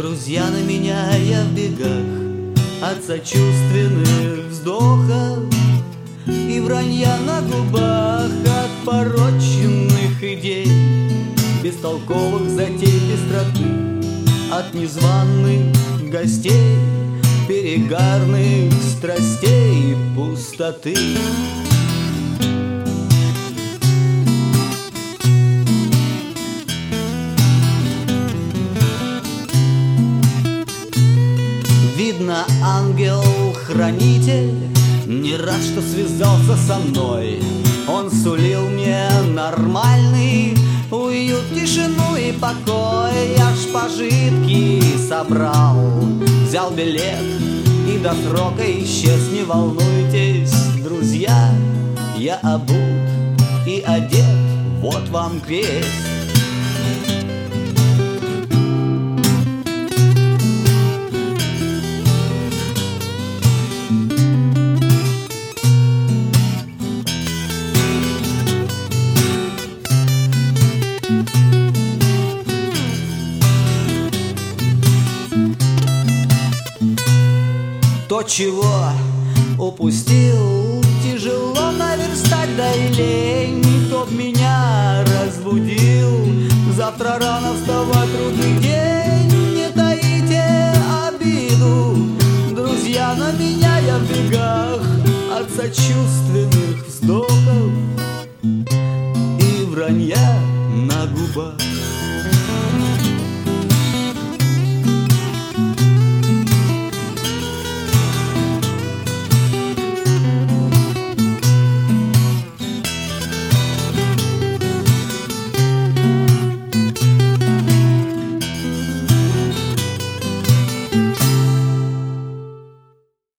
Друзья на меня, я в бегах от сочувственных вздохов и вранья на губах от пороченных идей, бестолковых затей пестроты, от незваных гостей, перегарных страстей и пустоты. Видно, ангел-хранитель не рад, что связался со мной. Он сулил мне нормальный уют, тишину и покой. Я ж пожитки собрал, взял билет и до срока исчез. Не волнуйтесь, друзья, я обут и одет, вот вам крест. То, чего упустил, тяжело наверстать, да и лень. Кто б меня разбудил, завтра рано вставать, трудный день.